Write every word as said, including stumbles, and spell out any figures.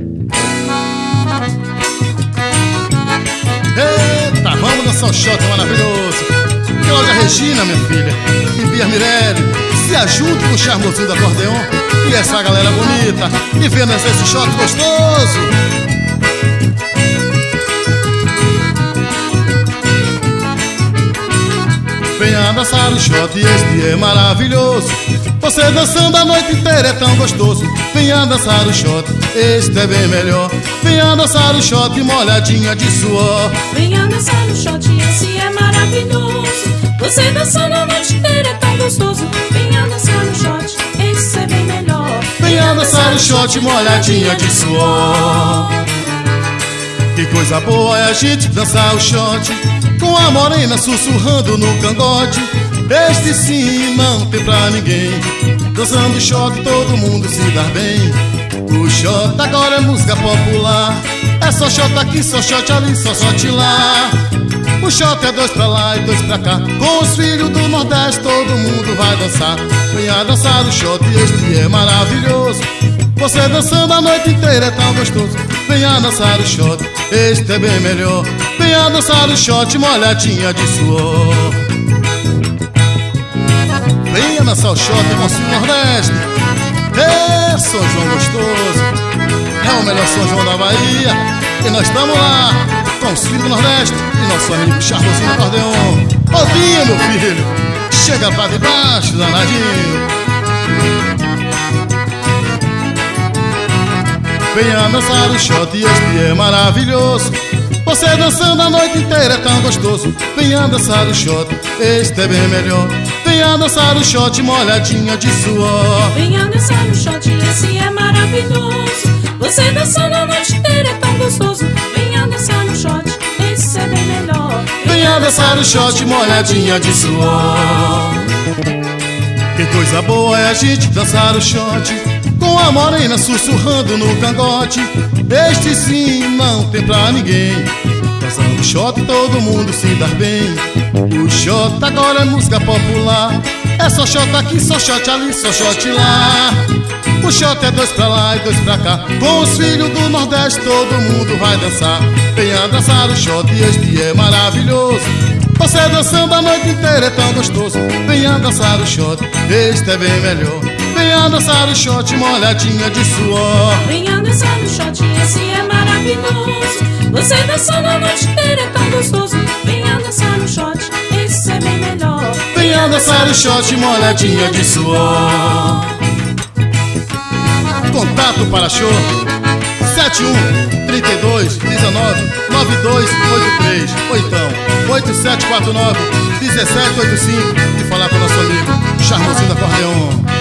Eita, vamos dançar um shot maravilhoso. Cláudia Regina, minha filha, e Bia Mirelli, se ajude com o charmosinho do acordeon e essa galera bonita, e venha dançar esse shot gostoso. Venha dançar o shot, este é maravilhoso. Você dançando a noite inteira é tão gostoso. Venha dançar o shot, este é bem melhor. Venha dançar o shot molhadinha de suor. Venha dançar o shot, esse é maravilhoso. Você dançando a noite inteira é tão gostoso. Venha dançar o shot, esse é bem melhor. Venha dançar o shot molhadinha de suor. Que coisa boa é a gente dançar o shot com a morena sussurrando no cangote. Este sim não tem pra ninguém. Dançando shot todo mundo se dá bem. O shot agora é música popular. É só shot aqui, só shot ali, só shot lá. O shot é dois pra lá e dois pra cá. Com os filhos do Nordeste todo mundo vai dançar. Venha dançar o shot, este é maravilhoso. Você dançando a noite inteira é tão gostoso. Venha dançar o shot, este é bem melhor. Venha dançar o shot molhadinha de suor. Venha dançar o shot com o Sul Nordeste. É São João gostoso, é o melhor São João da Bahia. E nós estamos lá com os filhos do Nordeste e nosso amigo charmosinho do acordeon. Ô Dinho, meu filho, chega pra debaixo, danadinho. Venha dançar o shot, este é maravilhoso. Você dançando a noite inteira é tão gostoso. Venha dançar o shot, este é bem melhor. Venha dançar o shot molhadinha de suor. Venha dançar o shot, esse é maravilhoso. Você dançando a noite inteira é tão gostoso. Venha dançar o shot, esse é bem melhor. Venha dançar o shot molhadinha de suor. Que coisa boa é a gente dançar o shot com a morena sussurrando no cangote. Este sim não tem pra ninguém. Dançando shot todo mundo se dá bem. O shot agora é música popular. É só shot aqui, só shot ali, só shot lá. O shot é dois pra lá e dois pra cá. Com os filhos do Nordeste todo mundo vai dançar. Venha dançar o shot, este é maravilhoso. Você dançando a noite inteira é tão gostoso. Venha dançar o shot, este é bem melhor. Venha dançar o shot molhadinha de suor. Venha dançar o shot, esse é maravilhoso. Você dançando a noite inteira é tão gostoso. Venha dançar o shot, esse é bem melhor. Venha dançar o shot molhadinha de suor. Contato para show sete um, trinta e dois, dezenove, nove dois oito três. Ou então oito sete quatro nove, um sete oito cinco. E falar com o nosso amigo charmosinho do acordeon.